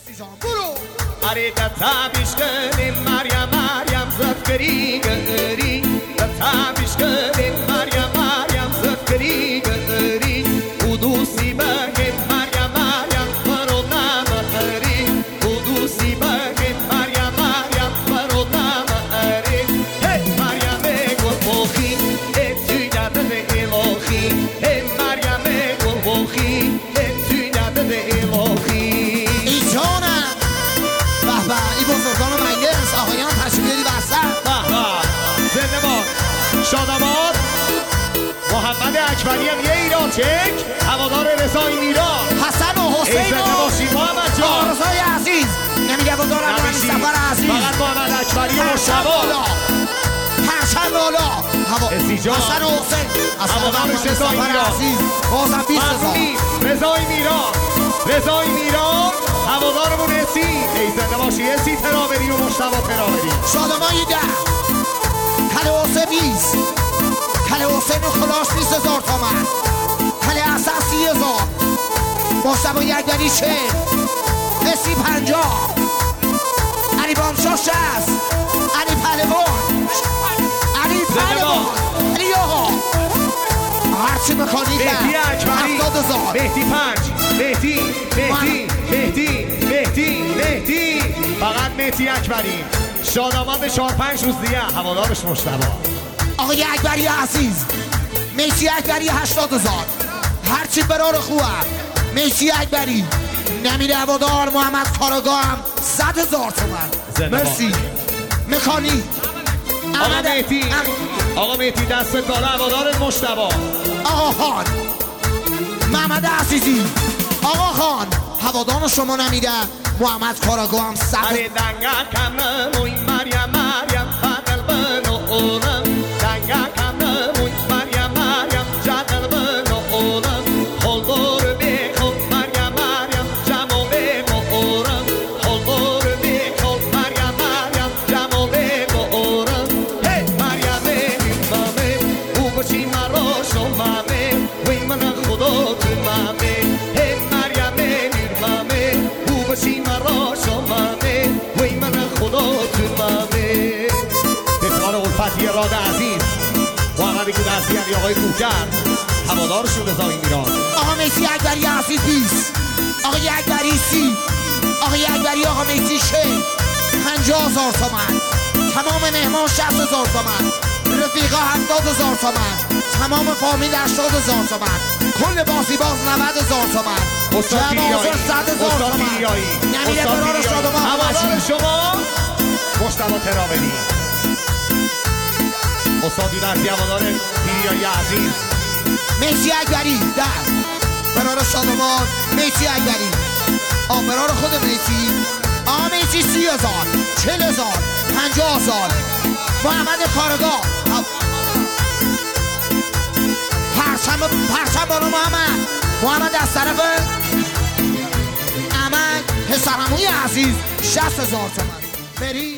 عزیزان برو اره تتابیش کنیم مریم زفکری گری تتابیش کنیم مریم زفکری گری قدوسی بگیم مریم برو نمهری قدوسی بگیم مریم برو نمهری هی مریم گلبخی توی دبل الهی هی مریم گلبخی توی دبل الهی این بزرگان مجلس آقایان تشریف بیارید وسط. زنده باد شاداباد. محمد اکبری هم یه ایران چک هوادار رضای میران. حسن و حسین زنده باشی محمد جان. آرزای عزیز نمیگه دارم رانی سفر عزیز فقط محمد اکبری و مشتبا پرچم بالا حسن و حسین هوادار رضای میران. بازم 20,000 رضای میران هوادارمون اسی. ای زنده باشی اسی ترابری و مشتبا ترابری. شادمانی 10 کله حسین 20 کله حسین و خلاص 20,000 تومن کله حسن 30,000 مشتبا یکدری 40 اسی 50 علی بامشا 60 علی پهلوان علی آقا هرچی مکانی کرد مهدی اکبری 70,000 مهدی 5 مهدی فقط مهدی اکبری. شاداباد 4-5 روز دیگه هوادارش مشتبا. آقای اکبری عزیز مهدی اکبری 80,000 هرچی برار خوبه. مهدی اکبری نمیره هوادار محمد کاراگاه هم 100,000 تومن. مرسی مکانی آقا مهدی دست داره هوادارت مشتبا. آقا خان محمد عزیزی آقا خان هوادار شما نمیده محمد کاراگاه هم 100. اره دنگا کمنموی مریم فقل بنو اولم دنگا کمنموی مریم جدل بنو اولم خلدور بیخون مریم جمع بیخو اورم خلدور بیخون مریم جمع بیخو اورم هی مریم مامه او بچی مرا شمامه وی من خدا تو مامه هی مریم مامه او بچی مرا شمامه وی من خدا تو مامه. بسیار الفتی راد عزیز محمدی که دستی آقای کوکر هوادارشون رضای میران. آقا مهدی اکبری عزیز 20 آقای اکبری 30 آقای اکبری آقا مهدی 50,000 تومن تمام مهمان 60,000 تومن رفیقا 70,000 تومن تمام فامیل 80,000 تومن کل بازی باز 90,000 تومن جمع حاضر 100,000 تومن نمیره برار شادمان هوادار شما مشتبا ترابلی. استاد بی‌نظیر هوادار پیریایی عزیز مهدی اکبری 10 برار شادمان مهدی اکبری برار خود مهدی مهدی 30,000 40,000 50,000 محمد کارگاه پرچم بالا محمد از طرف احمد پسرعموی عزیز 60,000 تومن. بری